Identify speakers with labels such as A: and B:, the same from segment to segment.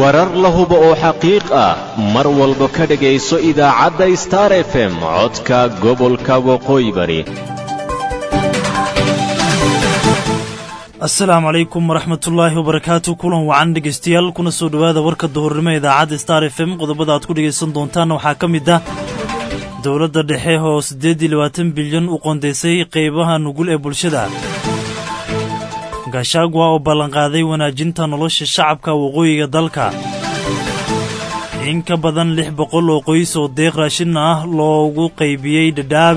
A: warar la hubo oo xaqiiq ah mar walba ka dhagayso idaacadda Star FM codka gobolka Waqooyi Bari.
B: Assalaamu alaykum waraxmatullaahi wabarakaatuh. kulan wacan dhageystayaal kuna soo dhawaada warka duhurnimo idaacadda Star FM. qodobada aad ku dhageysan doontaan waxaa ka mid ah dawladda dhexe oo 28 bilyan u qoondeysay qaybaha nugul ee bulshada. Gachagua oo ballanqaaday wanaajinta nolosha shacabka waqooyiga dalka. In ka badan 600 oo qoys oo deeq raashin ah loogu qaybiyay Dadaab.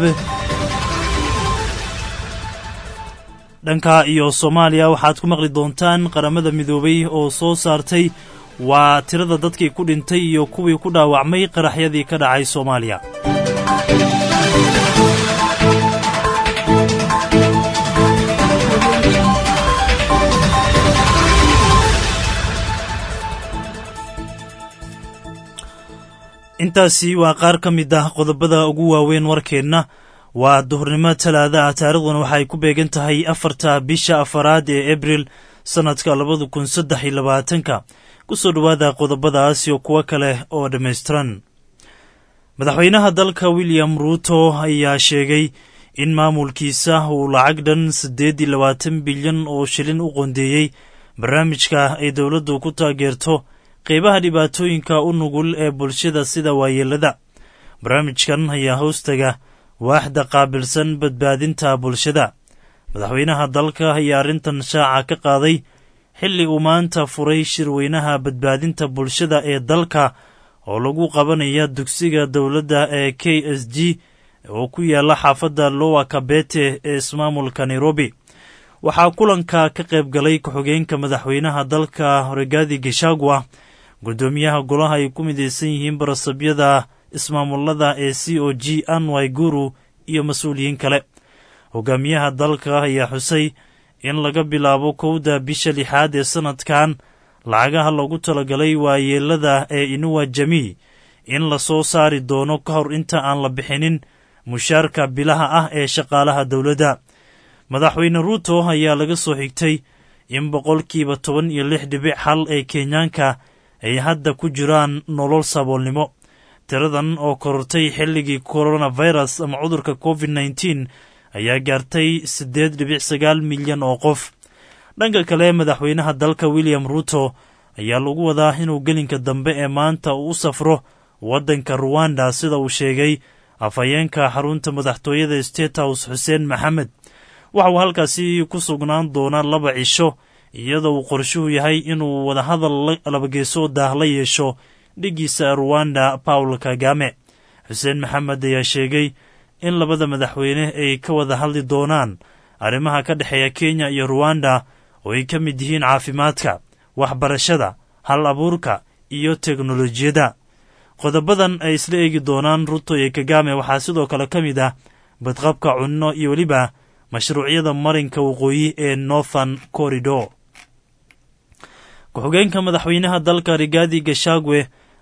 B: dhanka iyo Soomaaliya waxaad ku maqli doontaan qaramada midoobay oo soo saartay waa tirada dadkii ku dhintay iyo kuwii ku dhaawacmay qaraxyadii ka dhacay Soomaaliya. intaasi waa qaar ka mid ah qodobada ugu waaweyn warkeenna. waa duhurnimo talaada ah, taariikhduna waxay ku beegan tahay 4 bisha afaraad ee Abriil sanadka 2023. ku soo dhawaada qodobadaas iyo kuwa kale oo dhammaystiran. madaxweynaha dalka William Ruto ayaa sheegay in maamulkiisa uu lacag dhan 28 bilyan oo shilin u qoondeeyay barnaamijka ay dawladdu ku taageerto qaybaha dhibaatooyinka u nugul ee bulshada sida waayeelada. barnaamijkan ayaa hoostaga waaxda qaabilsan badbaadinta bulshada. madaxweynaha dalka ayaa arrintan shaaca ka qaaday xilli uu maanta furay shirweynaha badbaadinta bulshada ee dalka oo lagu qabanaya dugsiga dawladda ee KSG oo ku yaala xaafadda Lower Kabete ee ismaamulka Nairobi. waxaa kulanka ka qayb galay ku-xigeenka madaxweynaha dalka Rigathi Gachagua, gudoomiyaha golaha ay ku midaysan yihiin barasabyada ismaamulada ee COG Anne Waiguru iyo mas-uuliyiin kale. hogaamiyaha dalka ayaa xusay in laga bilaabo 1 bisha 6 ee sanadkan lacagaha loogu talagalay waayeelada ee Inua Jamii in la soo saari doono ka hor inta aan la bixinin mushaarka bilaha ah ee shaqaalaha dawladda. madaxweyne Ruto ayaa laga soo xigtay in 16.1% ee Kenyaanka ay hadda ku jiraan nolol saboolnimo. tiradan oo korortay xilligii coronavirus ama cudurka COVID-19 ayaa gaartay 8.9 milyan oo qof. dhanka kale madaxweynaha dalka William Ruto ayaa lagu wadaa inuu gelinka dambe ee maanta u safro waddanka Rwanda sida uu sheegay afhayeenka xarunta madaxtooyada State House Hussein Mohamed. waxa uu halkaasi ku sugnaan doonaa 2 cisho iyadoo uu qorshuhu yahay inuu wadahadal laba geesood ah la yeesho dhigiisa Rwanda Paul Kagame. Hussein Mohamed ayaa sheegay in labada madaxweyne ay ka wada hadli doonaan arrimaha ka dhexeeya Kenya iyo Rwanda oo ay ka mid yihiin caafimaadka, waxbarashada, hal abuurka iyo teknolojiyadda. qodobadan ay isla eegi doonaan Ruto iyo Kagame waxaa sidoo kale ka mid ah badqabka cunno iyo weliba mashruucyada marinka waqooyi ee Northern Corridor. ku-xigeenka madaxweynaha dalka Rigathi Gachagua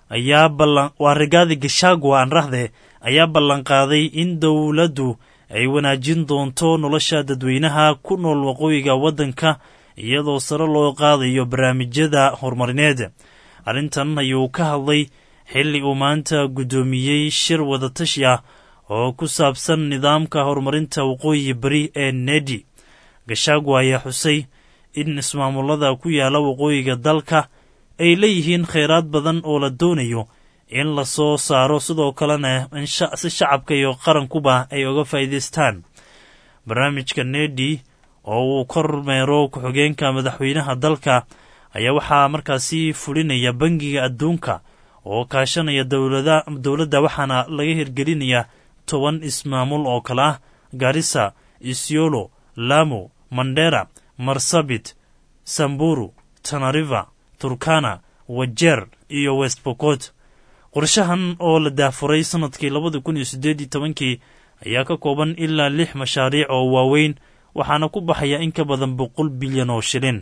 B: ayaa ballanqaaday in dawladdu ay wanaajin doonto nolosha dadweynaha ku nool waqooyiga waddanka iyadoo sare loo qaadayo barnaamijyada horumarineed. arrintan ayuu ka hadlay xilli uu maanta gudoomiyey shir wadatashi ah oo ku saabsan nidaamka horumarinta waqooyi bari ee NEDI. Gachagua ayaa xusay in ismaamulada ku yaala waqooyiga dalka ay leeyihiin kheyraad badan oo la doonayo in la soo saaro, sidoo kalena si shacabka iyo qarankuba ay uga faa'iidaystaan. barnaamijka NEDI oo uu kormeero ku-xigeenka madaxweynaha dalka ayaa waxaa markaasi fulinaya bangiga adduunka oo kaashanaya dawladda waxaana laga hirgelinaya 10 ismaamul oo kala ah Garissa, Isiolo, Lamu, Mandera, Marsabit, Samburu, Tana River, Turkana, Wajir iyo West Pokot. qorshahan oo la daafuray sanadkii 2018 ayaa ka kooban ilaa 6 mashaariic oo waaweyn waxaana ku baxaya in ka badan 100 bilyan oo shilin.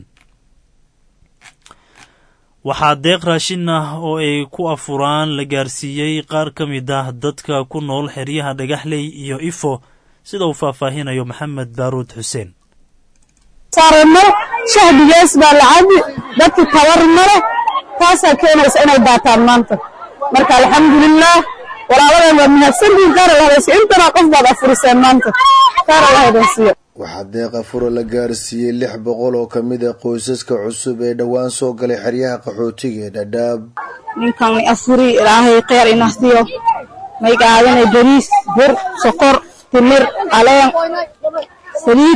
B: waxaa deeq raashin ah oo ay ku afuraan la gaarsiiyey qaar ka mid ah dadka ku nool xeryaha Dhagaxley iyo Ifo sida uu faahfaahinayo Maxamed Baaruud Xuseen.
C: saarno shahdigees baa lacag dadka tabar mare taasaa keenaysa inay daataan maanta marka alxamdulilah walaaladeen waa mahadsantihiin qaar allah haysiyo intana qof baad afuriseen maanta qaar allah haysiyo
D: waxaa deeq afuro la gaarsiiyey 600 oo ka mid ah qoysaska cusub ee dhawaan soo galay xeryaha qaxootiga ee Dadaab
C: ninkan afuri ilaahay khayr inahsiyo may qaadanay bariis bur sokor timir caleen saliid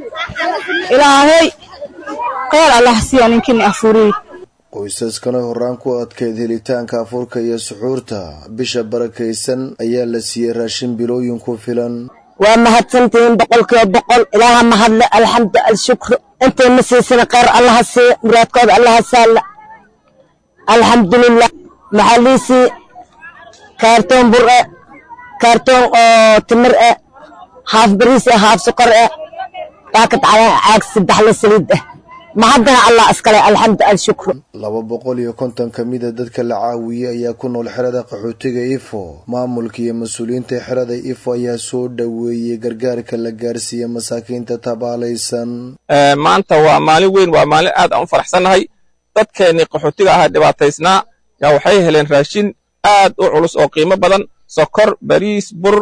C: ilaahay khayr allah siiyo ninkan afuri
D: qoysaskana horaan ku adkeyd helitaanka afurka iyo suxuurta bisha barakaysan ayaa la siiyey raashin bilooyin ku filan
C: waa mahadsantihiin boqolkiiba ilaaha mahadle alxamdu alshukr intay nasiisana khayr allah siiyo muraadkooda allah saala alxamdulilah maxaliisi kaartoon bur kaartoon oo timir haaf bariis haaf sokor baakad caag 3 saliid mahadana allah askale alxamdu alshukr
D: 250 kamida dadka la caawiyay ayaa ku nool xerada qaxootiga Ifo maamulka iyo mas'uuliyiinta xerada Ifo ayaa soo dhaweeyay gargaarka la gaarsiiyay masaakiinta tabaalaysan
E: maanta waa maalin weyn waa maalin aad aan faraxsanahay dadkeeni qaxootiga ah dhibaataysnaa yaa waxay heleen raashin aad u culus oo qiimo badan sokor bariis bur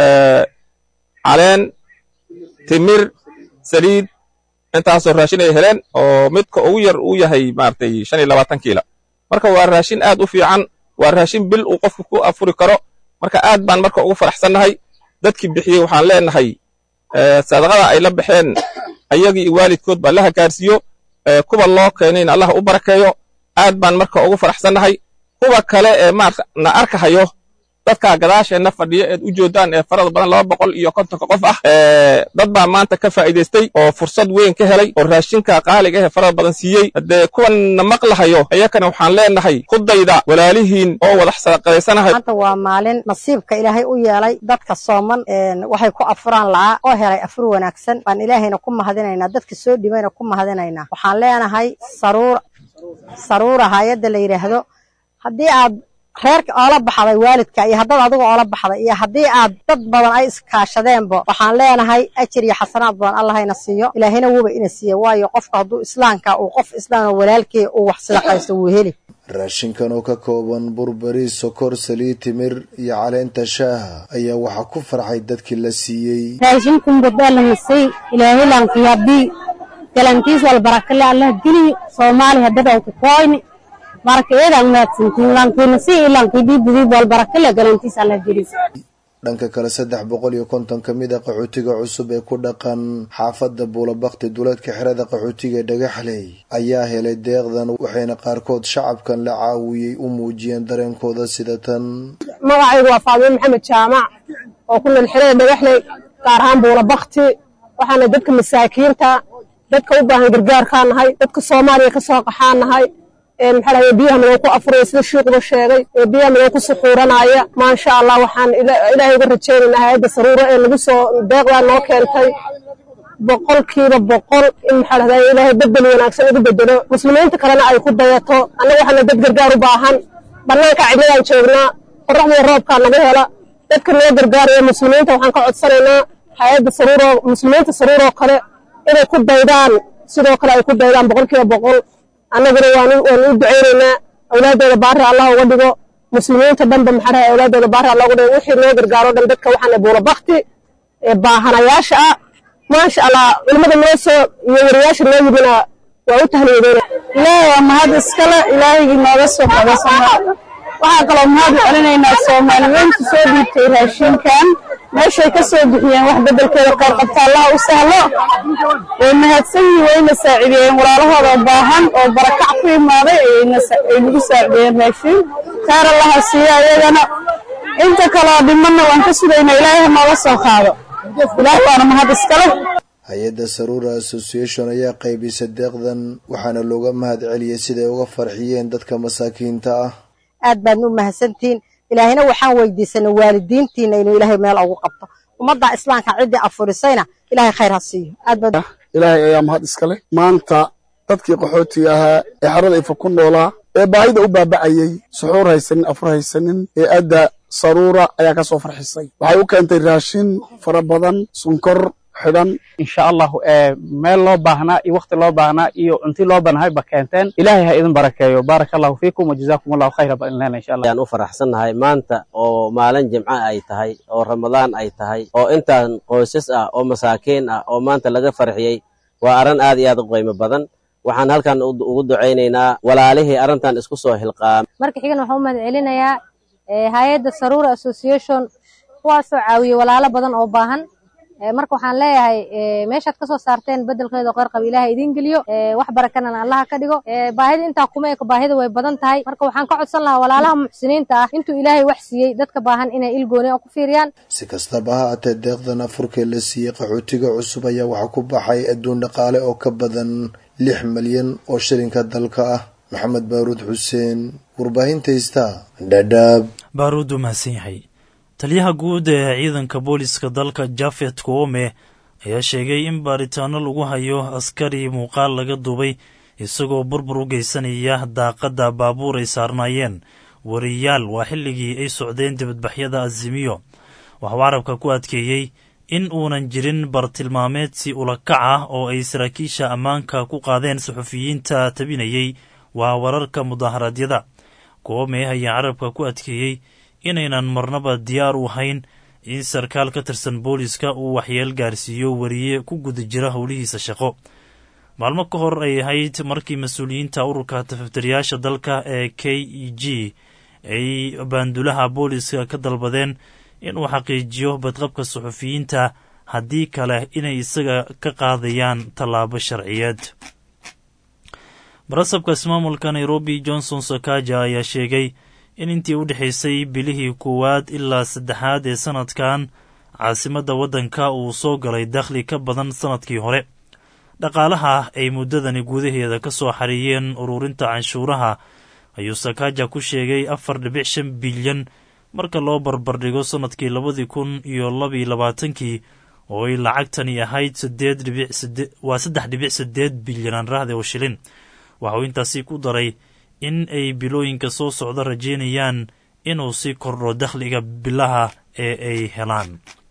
E: caleen timir saliid intaasoo raashin ay heleen oo midka ugu yar uu yahay maartay 25 kiilo marka waa raashin aad u fiican waa raashin bil uu qofku ku afuri karo marka aad baan marka ugu faraxsanahay dadkii bixiyay waxaan leenahay sadaqada ay la baxeen ayagii waalidkood baa la gaarsiyo kuba loo keenay Allah u barakeeyo aad baan marka ugu faraxsanahay kuwa kale ee na arkahayo dadka gadaasheena fadhiya ee u joodaan ee farada badan 250 qof ah dad baa maanta ka faa'iideystay oo fursad weyn ka helay oo raashinka qaaliga ah farada badan siiyay hadee kuwan maqlahayo ayakana waxaan leenahay khudayda walaalihiin oo wadax sadaqaysanahay
F: maanta waa maalin nasiibka ilaahay u yeelay dadka sooman waxay ku afuraan laa oo helay afur wanaagsan baan ilaahayna ku mahadinaynaa dadka soo dhibayna ku mahadinaynaa waxaan leenahay saruura hay'adda la yiraahdo hadii aad reerka oo la baxday waalidka iyo hadda adiga oo la baxday iyo hadii aad dad badan ay iskaashadeenba waxaan leenahay ajir iyo xasanaad badan Allah hayna siiyo ilaahina wuba ina siiyo waayo qofka haduu islaamka uu qof islaam walaalkii uu wax sadaqaysto uu heli
D: raashinkan oo ka kooban bur bariis sokor saliid timir iyo caleenta shaaha ayaa waxa ku farxay dadkii la siiyay
C: raashinkan badalamisay ilaahay lanqiyabi galantiis wal barakalla Allah gili Soomaali hadda ku qoyni markeeda maadsantiin lankiina si ilankii bidib wal barakalla galantiis Allah gili
D: dhanka kale 350 kamid ah qaxootiga cusub ee ku dhaqan xaafadda Buulabaqti duleedka xerada qaxootiga Dhagaxley ayaa helay deeqdan waxayna qaarkood shacabkan la caawiyay u muujiyeen dareenkooda sida tan
C: magacaygu waa Faadimo Maxamed Jaamac oo ku nool xerada Dhagaxley gaar ahaan Buulabaqti waxaana dadka masaakiinta dadka u baahan gargaarkaanahay dadka Soomaaliya ka soo qaxaanahay maxaa biyaha meel ku afuray sida sheekhu sheegay biyaha meel ku suxuuranaya ma sha Allah waxaan ilaahay uga rajaynaynaa hay'adda saruura ee lagu soo deeqda noo keentay boqolkiiba boqol in maxaa ilaahay bedel wanaagsan ugu bedelo muslimiinta kalena ay ku dayato anaga waxaan dad gargaar u baahan banaanka cidladaan joognaa qorraxda roobka naga hela dadka noo gargaaraya muslimiinta waxaan ka codsanaynaa hay'adda saruura muslimiinta saruura kale inay ku daydaan sidoo kale ay ku daydaan boqolkiiba boqol anaguna waan u duceynaynaa awlaadooda baar Allah uga dhigo muslimiinta dhanba maxaa awlaadooda baar Allah uga dhigo wixii loo gargaaro dhan dadka waxaan Buulabaqti ee baahanayaasha ma sha Allah culimada noo soo iyo wariyaasha noo yimina waa u tahniideen ilaahay waa mahad iskale ilaahay nooga soo qabasan waxa kale mahad celinaynaa Soomaaliyeed soo dhiibtay raashinkan meeshay ka soo bixiyeen wax bedelkeeda qaar qabta Allah u sahlo way mahadsan yihiin saacideen walaalahooda baahan oo barakac ku imaaday ay nagu saacideen raashin qaar Allah siiyo ayagana inta kala dhimanna waan ka sugaynaa ilaahay nooga soo qaado ilaahay waana mahad iskale
D: hay'adda Saruura Association ayaa qaybisay deeqdan waxaana looga mahad celiyay sida ay uga farxiyeen dadka masaakiinta ah
F: aad baan u mahadsantiin ilaahina waxaan weydiisanay waalidiintiina inuu ilaahay meel ugu qabto ummadda islaamka cidii afurisayna ilaahay khayr ha siiyo aad baan
G: ilaahay ayaa mahad iskale maanta dadkii qaxootiga ahaa ee xarada Ifo ku noolaa ee baahida u baabacayay suxuur haysan afur haysanin ee adda Saruura ayaa ka soo farxisay waxay u keentay raashin fara badan sonkor xidhan
H: insha Allah meel loo baahnaa iyo waqti loo baahnaa iyo intii loo baahnay ba keenteen ilaahay ha idin barakeeyo barakallahu fiikum wa jazaakumullahu khayran ba'inna insha Allah
I: aan u faraxsanahay maanta oo maalin jimca ay tahay oo ramadaan ay tahay oo intaan qoysas ah oo masaakiin ah oo maanta laga farxiyay waa arin aad iyo aad u qiimo badan waxaan halkan ugu duceynaynaa walaalihii arintan isku soo hilqaam
J: marka xigana waxaan u mahadcelinayaa hay'adda Sarura Association kuwaasoo caawiyay walaalo badan oo baahan marka waxaan leeyahay meeshaad ka soo saarteen bedelkeeda qeyr qab Ilaahay idin geliyo wax barakana Allah ka dhigo baahida inta kuma ee baahida way badan tahay marka waxaan ka codsan lahaa walaalaha muxsiniinta ah intuu Ilaahay wax siiyay dadka baahan inay ilgooni ku fiiriyaan
D: si kastaba ha ahaatee deeqdan afurka la siiyay qaxootiga cusub ayaa waxa ku baxay adduun dhaqaale oo ka badan 6 milyan oo shilinka dalka ah Maxamed Baaruud Xuseen warbaahinta Dhadhaab
B: Baaruud mahadsan yahay taliyaha guud ee ciidanka booliska dalka Jafet Koome ayaa sheegay in baaritaano lagu hayo askari muuqaal laga duubay isagoo burbur u geysanaya daaqada baabuur ay saarnaayeen wariyaal waa xilligii ay socdeen dibadbaxyada Azimiyo waxa wararka ku adkeeyay in uunan jirin bartilmaameed si ula kac ah oo ay saraakiisha ammaanka ku qaadeen suxufiyiinta tabinayay waa wararka mudaharaadyada Koome ayaa carabka ku adkeeyay inaynan marnaba diyaar u ahayn in sarkaal ka tirsan booliska uu waxyeel gaarsiiyo wariye ku guda jira howlihiisa shaqo maalmo ka hor ay ahayd markii mas-uuliyiinta ururka tafatiriyaasha dalka ee KEG ay baandulaha booliska ka dalbadeen inuu xaqiijiyo badqabka suxufiyiinta haddii kale inay isaga ka qaadayaan tallaabo sharciyeed barasabka ismaamulka Nairobi Johnson Sakaja ayaa sheegay in intii u dhaxaysay bilihii koowaad ilaa saddexaad ee sanadkan caasimadda waddanka uu soo galay dakhli ka badan sanadkii hore dhaqaalaha ay muddadani gudaheeda ka soo xareeyeen ururinta canshuuraha ayuu Sakaja ku sheegay 4.5 bilyan marka loo barbardhigo sanadkii 2022 oo ay lacagtani ahayd 3.8 bilyan raahde oo shilin waxa uu intaasi ku daray in ay bilooyinka soo socda rajeynayaan inuu sii kordho dakhliga bilaha ee ay helaan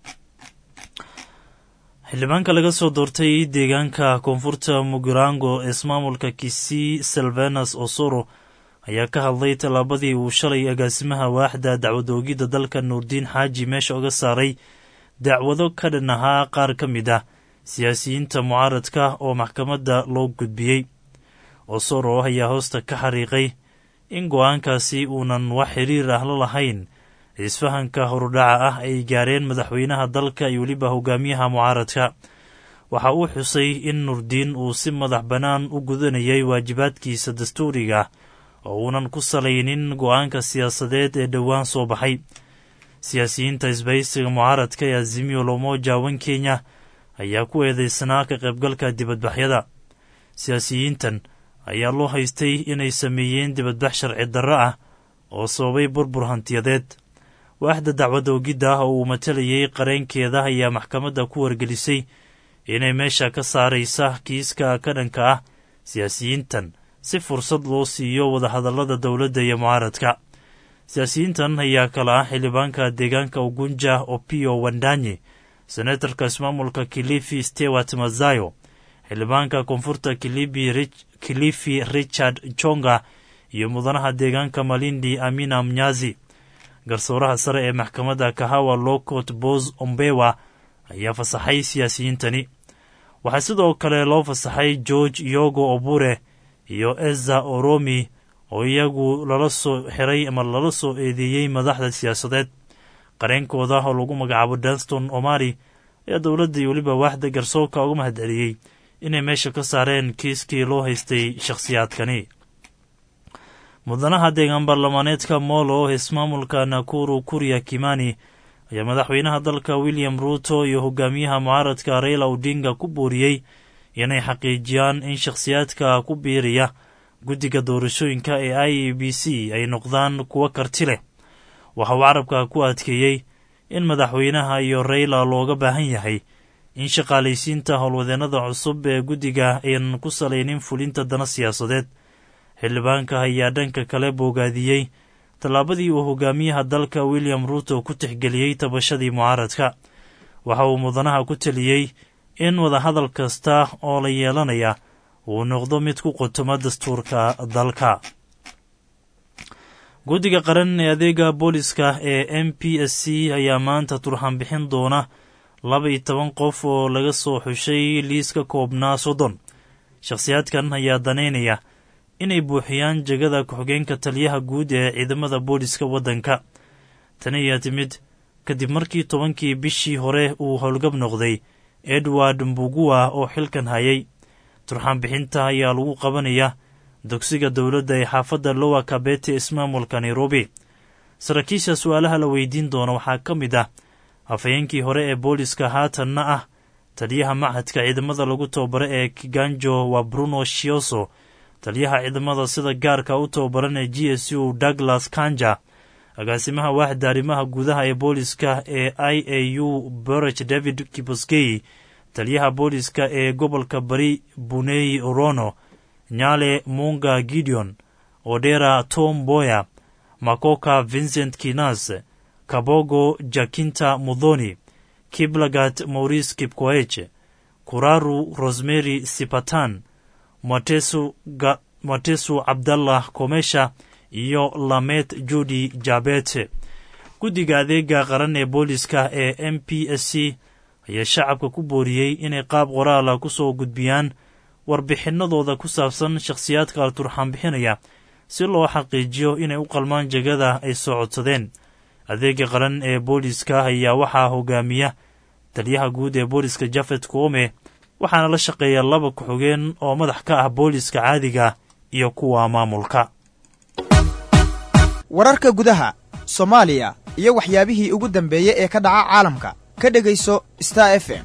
B: xildhibaanka laga soo doortay deegaanka koonfurta Mugirango ee ismaamulka Kisii Silvanus Osoro ayaa ka hadlay tallaabadii uu shalay agaasimaha waaxda dacwadoogida dalka Nuurdiin Xaaji meesha uga saaray dacwado ka dhan ahaa qaar ka mid ah siyaasiyiinta mucaaradka oo maxkamadda loo gudbiyey Osoro ayaa hoosta ka xariiqay in go'aankaasi uunan wax xiriir ah la lahayn isfahanka horudhaca ah ay gaareen madaxweynaha dalka iyo weliba hogaamiyaha mucaaradka waxa uu xusay in Nuurdiin uu si madax bannaan u gudanayay waajibaadkiisa dastuuriga oo uunan ku salaynin go'aanka siyaasadeed ee dhowaan soo baxay siyaasiyiinta isbahaysiga mucaaradka ee Azimio la Umoja One Kenya ayaa ku eedeysnaa ka qaybgalka dibadbaxyada siyaasiyiintan ayaa loo haystay inay sameeyeen dibadbax sharci darro ah oo sababay burbur hantiyadeed waaxda dacwadoogidda oo uu matalayay qareenkeeda ayaa maxkamadda ku wargelisay inay meesha ka saaraysa kiiska ka dhanka ah siyaasiyiintan si fursad loo siiyo wadahadallada dowladda iyo mucaaradka siyaasiyiintan ayaa kala ah xildhibaanka deegaanka Ugunja Opiyo Wandanyi senatarka ismaamulka Kilifi Stewart Mazayo xildhibaanka koonfurta Kilifi Richard Chonga iyo mudanaha deegaanka Malindi Amina Mnyazi garsooraha sare ee maxkamadda Kahawa Law Court Boz Ombewa ayaa fasaxay siyaasiyiintani waxaa sidoo kale loo fasaxay George Yogo Obure iyo Eza Oromi oo iyagu lala soo xiray ama lala soo eedeeyey madaxda siyaasadeed qareenkooda oo lagu magacaabo Danston Omari ayaa dowladda iyo weliba waaxda garsoorka uga mahadceliyey inay meesha ka saareen kiiskii loo haystay shakhsiyaadkani mudanaha deegaan baarlamaaneedka Molo ismaamulka Nakuru Kuria Kimani ayaa madaxweynaha dalka William Ruto iyo hogaamiyaha mucaaradka Raila Odinga ku booriyey inay xaqiijiyaan in shakhsiyaadka ku biiriya guddiga doorashooyinka ee IEBC ay noqdaan kuwa karti leh waxa uu carabka ku adkeeyey in madaxweynaha iyo Raila looga baahan yahay in shaqaalaysiinta howlwadeennada cusub ee guddiga aynan ku salaynin fulinta dana siyaasadeed xildhibaanka ayaa dhanka kale boogaadiyey tallaabadii uu hogaamiyaha dalka William Ruto ku tixgeliyey tabashadii mucaaradka waxa uu mudanaha ku taliyey in wadahadal kasta oo la yeelanaya uu noqdo mid ku qotoma dastuurka dalka. guddiga qaran ee adeega booliska ee m p s c ayaa maanta turxan bixin doona 12 qof oo laga soo xushay liiska koobnaa 30. shakhsiyaadkan ayaa daneynaya inay buuxiyaan jagada ku-xigeenka taliyaha guud ee ciidamada booliska waddanka. tani ayaa timid kadib markii 10kii bishii hore uu howlgab noqday edward mbugua oo xilkan hayay. turxan bixinta ayaa lagu qabanaya dugsiga dowladda ee xaafadda lowa kabete ismaamulka nairobi. saraakiisha su-aalaha la weydiin doona waxaa ka mid ah afhayeenkii hore ee booliska haatanna ah taliyaha machadka ciidamada lagu tababara ee kiganjo waa bruno shioso, taliyaha ciidamada sida gaarka u tababaran ee g s u douglas kanja, agaasimaha waaxda arrimaha gudaha ee booliska ee i a u borich david kibosgey, taliyaha booliska ee gobolka bari bunei orono, nyale munga gideon, odera tom boya, makoka vincent kinas, kabogo jakinta mudhoni, kiblagat maurice kipkoech, kuraru rosemary sipatan, matesu abdallah komesha iyo lamet judi jabete. guddiga adeega qaran ee booliska ee m p s c ayaa shacabka ku booriyey inay qaab qoraala ku soo gudbiyaan warbixinadooda ku saabsan shakhsiyaadka la turxaan bixinaya si loo xaqiijiyo inay u qalmaan jagada ay soo codsadeen. adeega qaran ee booliska ayaa waxaa hogaamiya taliyaha guud ee booliska jafet koome, waxaana la shaqeeya 2 ku-xigeen oo madax ka ah booliska caadiga iyo kuwa maamulka.
K: wararka gudaha Soomaaliya iyo waxyaabihii ugu dambeeyay ee ka dhaca caalamka ka dhagayso Star FM.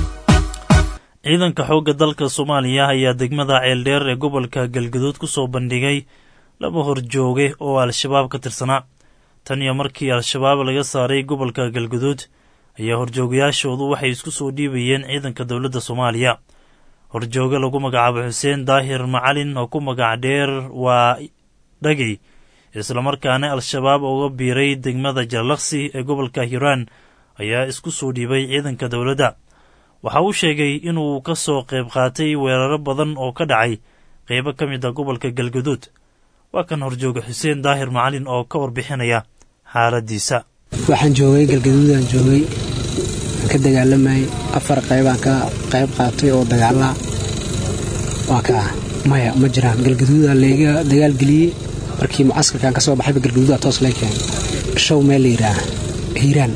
B: ciidanka xoogga dalka Soomaaliya ayaa degmada Ceeldheer ee gobolka Galgaduud ku soo bandhigay 2 horjooge oo al-shabaab ka tirsanaa. tan iyo markii al-shabaab laga saaray gobolka Galgaduud ayaa horjoogayaashoodu waxay isku soo dhiibayeen ciidanka dowladda Soomaaliya. horjooga lagu magacaabo Xuseen Daahir Macalin oo ku magac dheer waa Dhagey, isla markaana al-shabaab uga biiray degmada Jallaqsi ee gobolka Hiiraan ayaa isku soo dhiibay ciidanka dowladda. waxa uu sheegay inuu ka soo qayb qaatay weeraro badan oo ka dhacay qaybo ka mid ah gobolka Galgaduud. waa kan horjooga Xuseen Daahir Macalin oo ka warbixinaya xaaladiisa.
L: waxaan joogay Galgaduudaan joogay ka dagaalamay 4 qaybaan ka qayb qaatay oo dagaala waa ka maya ma jiraan. Galgaduud leega dagaal galiyay markii mucaskarkan ka soo baxay Galgaduud toos leeyahay show meel Hiiraan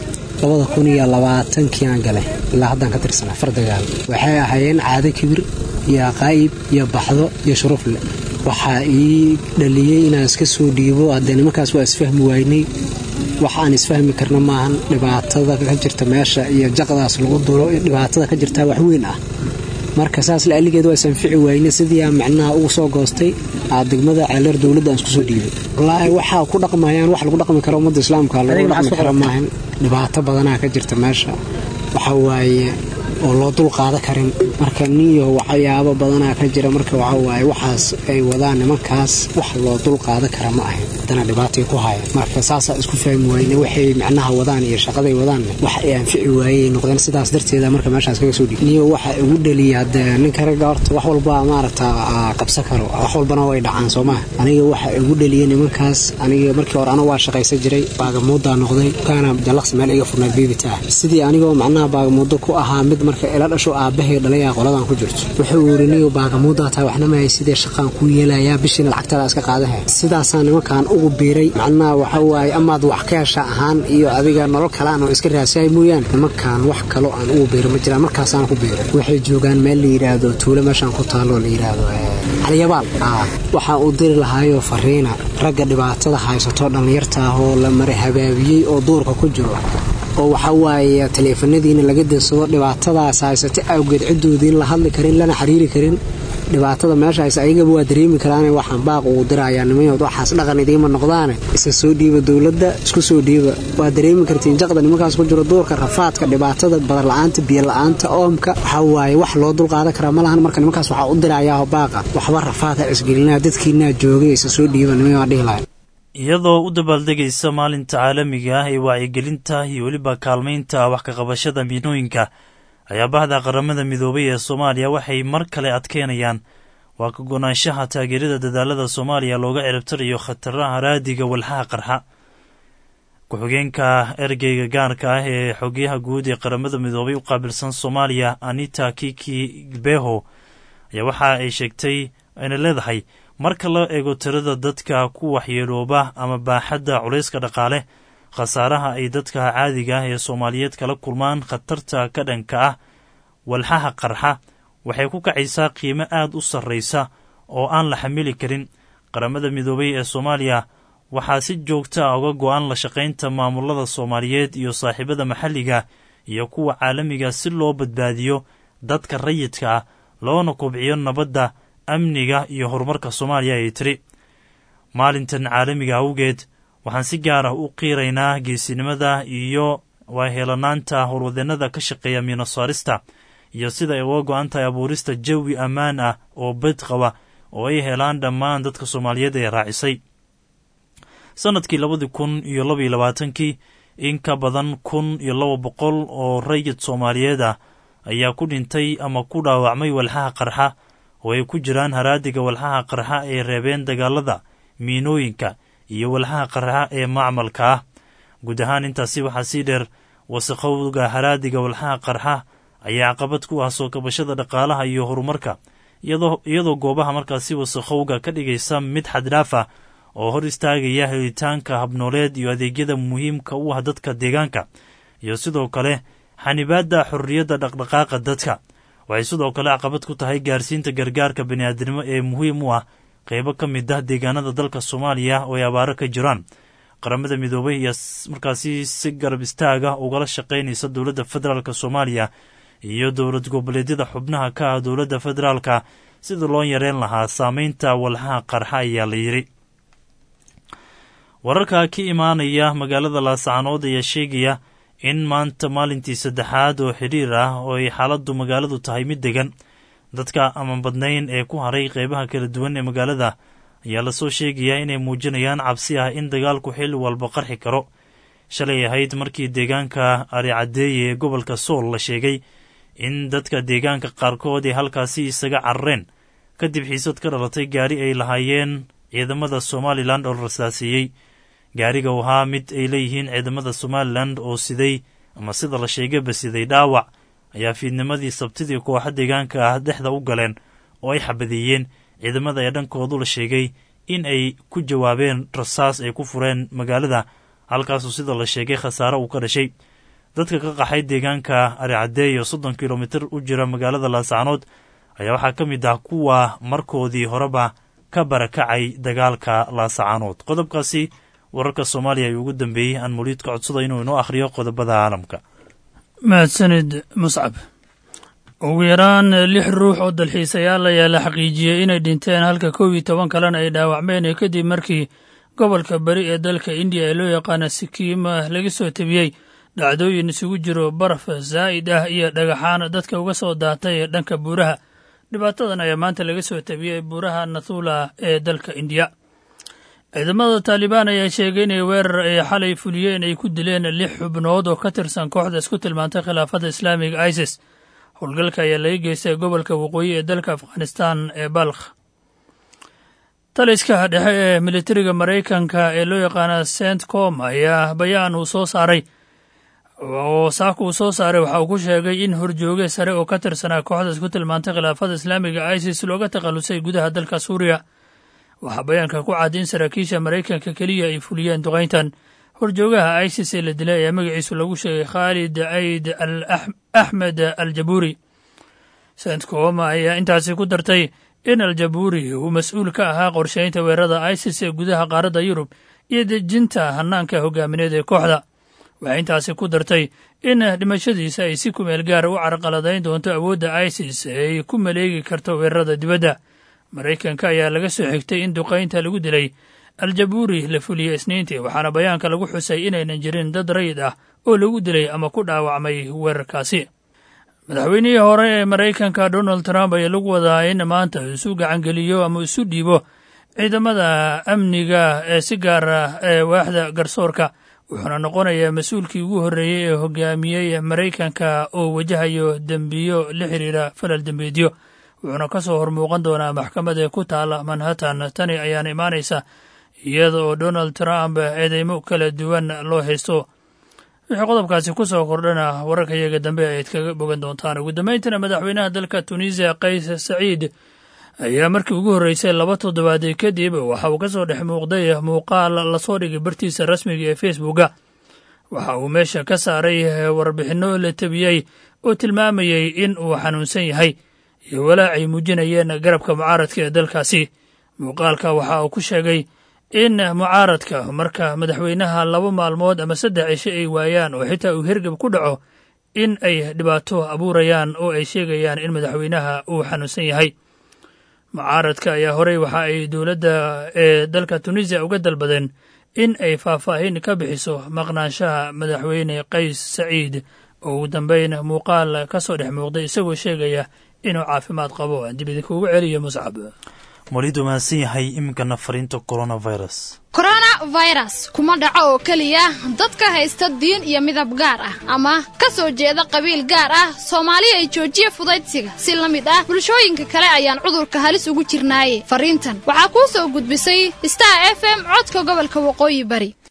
L: 2020 aan galay ilaa haddaan ka tirsanaa 4 dagaal. waxay ahaayeen caado kibir iyo qaayib iyo baxdo iyo shuruuf leh. waxa ii dhaliyay inaan iska soo dhiibo haddana markaas waa isfahmi waynay. waxaan isfahmi karna maahan dhibaatada ka jirta meesha iyo jaqadaas lagu duro dhibaatada ka jirta wax weyn ah. marka saas la aligeed waa sanfici waynay sidii aan macnaha ugu soo goostay degmada Ceeldheer dawladda aan isku soo dhiibay. wallaahi waxa ku dhaqmayaan wax lagu dhaqmi karo ummadda islaamka lagu dhaqmi karo maahan. dhibaato badan ka jirta meesha waxa waaye oo loo dul qaada karin. marka niyo waxyaabo badan ka jira. marka waxa waaye waxaas ay wadaan nimankaas wax loo dul qaada kara ma ahayn. dana dhibaato ku haya. marka saas isku fahmi waynay waxay macnaha wadaan iyo shaqaday wadaan wax ay anfici waayeen noqdeen. sidaas darteeda marka meeshaas kaga soo dhigay niyo waxa ugu dhaliyay ninka raga horta wax walba maaragta qabsan karo. wax walbana way dhacaan Soomaa. aniga waxa ugu dhaliyay nimankaas aniga markii hore ana waa shaqaysan jiray baagamuuda noqday kana Jallaqsi meel iga furnaa biibita sidii aniga macnaha baagamuuda ku ahaa mid marka ila dhasho aabahay dhalay qoladan ku jirto. wuxuu uriniyo baagamuuda taa waxna ma ay sidii shaqaan ku yeelaya bishina lacagtada iska qaadahay. sidaas nimankan ugu biiray macnaha waxa waaye amaad wax ka hesha ahaan iyo adiga nolol kale aan iska raasay mooyaan nimankan wax kale aan ugu biiray ma jiraan. markaas aan ku biiray waxay joogaan meel la yiraahdo tuulo meeshan ku taalo la yiraahdo Caliyabaal. waxa uu diri lahaayo fariina ragga dhibaatada haysato dhalinyarta oo la maray habaabiyay oo doorka ku jiro oo waxa waaye taleefanadiina laga dirsado dhibaatadaas haysatay awgeed cidoodii la hadli karin lana xiriiri karin. dhibaatada meesha ay ayaga waa dareemi karaan waxaan baaq ugu dirayaan nimanyood waxaas dhaqan idima noqdaan isa soo dhiiba dawladda isku soo dhiiba. waa dareemi kartiin jaqada nimankaas ku jiro doorka rafaadka dhibaatada badar la'aanta biyo la'aanta oomka waxa waaye wax loo dul qaadan kara ma lahan. marka nimankaas waxa u dirayaa baaqa waxba rafaad isgelinaa dadkiina joogay isa soo dhiiba nimanyo dhiilaan.
B: iyadoo u dabaaldegaysa maalinta caalamiga ah ee wacyigelinta iyo weliba kaalmaynta wax ka qabashada miinooyinka ayaa bahda qaramada midoobay ee soomaaliya waxay mar kale adkeynayaan waa ka gonaanshaha taageerada dadaalada soomaaliya looga ciribtirayo khataraha raadiga walxaha qarxa. ku-xigeenka ergeyga gaarka ah ee xogyaha guud ee qaramada midoobay u qaabilsan soomaaliya anita kiki beho ayaa waxa ay sheegtay ayna leedahay marka la eego tirada dadka ku waxyeelooba ama baaxadda culayska dhaqaale khasaaraha ay dadka caadiga ah ee soomaaliyeed kala kulmaan khatarta ka dhanka ah walxaha qarxa waxay ku kacaysaa qiimo aad u sarraysa oo aan la xamili karin. qaramada midoobay ee soomaaliya waxaa si joogta ah uga go'an la shaqaynta maamulada soomaaliyeed iyo saaxiibada maxalliga iyo kuwa caalamiga si loo badbaadiyo dadka rayidka ah loona kobciyo nabadda amniga iyo horumarka soomaaliya ay tiri. maalintan caalamiga awgeed waxaan si gaar ah u qiiraynaa geesinimada iyo waaheelanaanta howlwadeennada ka shaqeeya miinosaarista iyo sida ay uga go'an tahay abuurista jawi ammaan ah oo bad qaba oo ay helaan dhammaan dadka soomaaliyeed ee raacisay. sannadkii 2022 in ka badan 1,200 oo rayid soomaaliyeed ah ayaa ku dhintay ama ku dhaawacmay walxaha qarxa oo ay ku jiraan haraadiga walxaha qarxa ee reebeen dagaalada miinooyinka iyo walxaha qarxa ee macmalka ah. guud ahaan intaasi waxaa sii dheer wasakhowga haraadiga walxaha qarxa ayaa caqabad ku ah soo kabashada dhaqaalaha iyo horumarka iyadoo goobaha markaasi wasakhowga ka dhigaysa mid xaddhaaf ah oo hor istaagaya helitaanka habnooleed iyo adeegyada muhiimka u ah dadka deegaanka iyo sidoo kale xanibaadda xorriyadda dhaqdhaqaaqa dadka. waxay sidoo kale caqabad ku tahay gaarsiinta gargaarka bani'aadnimo ee muhiim u ah qaybo ka mid ah deegaanada dalka soomaaliya oo ay abaaro ka jiraan. qaramada midoobay ayaa markaasi si garab istaaga ugala shaqaynaysa dowladda federaalk soomaaliya iyo dowlad goboleedyada xubnaha ka ah dowladda federaalka sida loo yareen lahaa saamaynta walxaha qarxa ayaa la yidhi. wararka ka imaanaya magaalada laascaanood ayaa sheegaya in maanta maalintii saddexaad oo xidhiir ah oo ay xaaladdu magaaladu tahay mid degan. dadka aman badnayn ee ku haray qaybaha kala duwan ee magaalada ayaa lasoo sheegayaa inay muujinayaan cabsi ah in dagaalku xilli walba qarxi karo. shalay ahayd markii deegaanka aricadeeye ee gobolka sool la sheegay in dadka deegaanka qaarkood ay halkaasi isaga carareen kadib xiisad ka dhalatay gaari ay lahaayeen ciidamada somalilan oo rasaaseeyey. gaariga u ahaa mid ay leeyihiin ciidamada somalilan oo siday ama sida la sheegayba siday dhaawac ayaa fiidnimadii sabtidii kooxa deegaanka ah dhexda u galeen oo ay xabadeeyeen ciidamada ee dhankoodu la sheegay in ay ku jawaabeen rasaas ay ku fureen magaalada halkaasoo sida la sheegay khasaare uu ka dhashay. dadka ka qaxay deegaanka aricadeeyo 30 kilomitir u jira magaalada laascaanood ayaa waxaa ka mid ah kuwa markoodii horeba ka barakacay dagaalka laascaanood. qodobkaasi wararka soomaaliya ayuu ugu dambeeyey aan muliidka codsada inuu inoo akhriyo qodobada caalamka.
M: mahadsanid muscab. ugu yaraan 6 ruux oo dalxiisayaal ayaa la xaqiijiyey inay dhinteen halka 11 kalena ay dhaawacmeen kadib markii gobolka bari ee dalka indiya ee loo yaqaana sikiim laga soo tebiyey dhacdooyin isugu jiro baraf zaa'id ah iyo dhagaxaan dadka uga soo daatay ee dhanka buuraha. dhibaatadan ayaa maanta laga soo tebiyey buuraha nathula ee dalka indiya. ciidamada taalibaan ayaa sheegay inay weerar ay xalay fuliyeen ay ku dileen 6 xubnood oo ka tirsan kooxda isku tilmaantay khilaafada islaamiga isis. howlgalka ayaa laga geystay gobolka waqooyi ee dalka afghanistan ee balkh. taliska dhexe ee militariga maraykanka ee loo yaqaana centcom ayaa bayaan uu soo saaray waxa uu ku sheegay in horjooge sare oo ka tirsanaa kooxda isku tilmaantay khilaafada islaamiga isis looga takhallusay gudaha dalka suuriya. waxaa bayaanka ku cad in saraakiisha maraykanka keliya ay fuliyeen duqayntan. horjoogaha isis ee la dilay ayaa magaciisu lagu sheegay khaalid cayd axmed aljabuuri. centcom ayaa intaasi ku dartay in aljabuuri uu mas-uul ka ahaa qorshaynta weerarada isis ee gudaha qaaradda yurub iyo dejinta hannaanka hogaamineed ee kooxda. waxay intaasi ku dartay in dhimashadiisa ay si kumeel gaara u carqaladayn doonto awoodda isis ee ay ku maleegi karto weerarada dibadda. maraykanka ayaa laga soo xigtay in duqaynta lagu dilay aljabuuri la fuliyey isniintii, waxaana bayaanka lagu xusay inaynan jirin dad rayid ah oo lagu dilay ama ku dhaawacmay weerarkaasi. madaxweynihii hore ee maraykanka donald trump ayaa lagu wadaa in maanta isu gacangeliyo ama isu dhiibo ciidamada amniga ee si gaar ah ee waaxda garsoorka wuxuuna noqonayaa mas-uulkii ugu horreeyey ee hogaamiyey maraykanka oo wajahayo dembiyo la xiriira falal dembeedyo wuxuuna ka soo hormuuqan doonaa maxkamada ku taala manhattan. tani ayaana imaanaysa iyada oo donald trump eedeymo kala duwan loo haysto. wixii qodobkaasi ku soo kordhana wararka iyaga dambe ayaad kaga bogan doontaan. ugu dambayntiina madaxweynaha dalka tunisiya qays saciid ayaa markii ugu horreysay 2 toddobaad kadib waxa uu ka soo dhex muuqday muuqaal lasoo dhigay bartiisa rasmiga ee facebooka. waxa uu meesha ka saaray warbixinno la tabiyey oo tilmaamayey in uu xanuunsan yahay iyo walaac ay muujinayeen garabka mucaaradka ee dalkaasi. muuqaalka waxa uu ku sheegay in mucaaradka marka madaxweynaha 2 maalmood ama 3 cisho ay waayaan oo xitaa uu hergab ku dhaco in ay dhibaato abuurayaan oo ay sheegayaan in madaxweynaha uu xanuunsan yahay. mucaaradka ayaa horey waxa ay dowladda ee dalka tunisiya uga dalbadeen in ay faahfaahin ka bixiso maqnaanshaha madaxweyne qays saciid oo ugu dambayn muuqaal ka soo dhex muuqday isagoo sheegaya inuu caafimaad qabo. aan dib idinkuugu celiyo muscab.
B: walidu mahadsan yahay iminkana fariinta coronavirus.
N: coronavirus kuma dhaco oo keliya dadka haysta diin iyo midab gaar ah ama ka soo jeeda qabiil gaar ah. Soomaaliya ay joojiye fudaydsiga si la mid ah bulshooyinka kale ayaan cudurka halis ugu jirnaaye. fariintan waxaa kuu soo gudbisay Star FM codka gobolka Waqooyi Bari.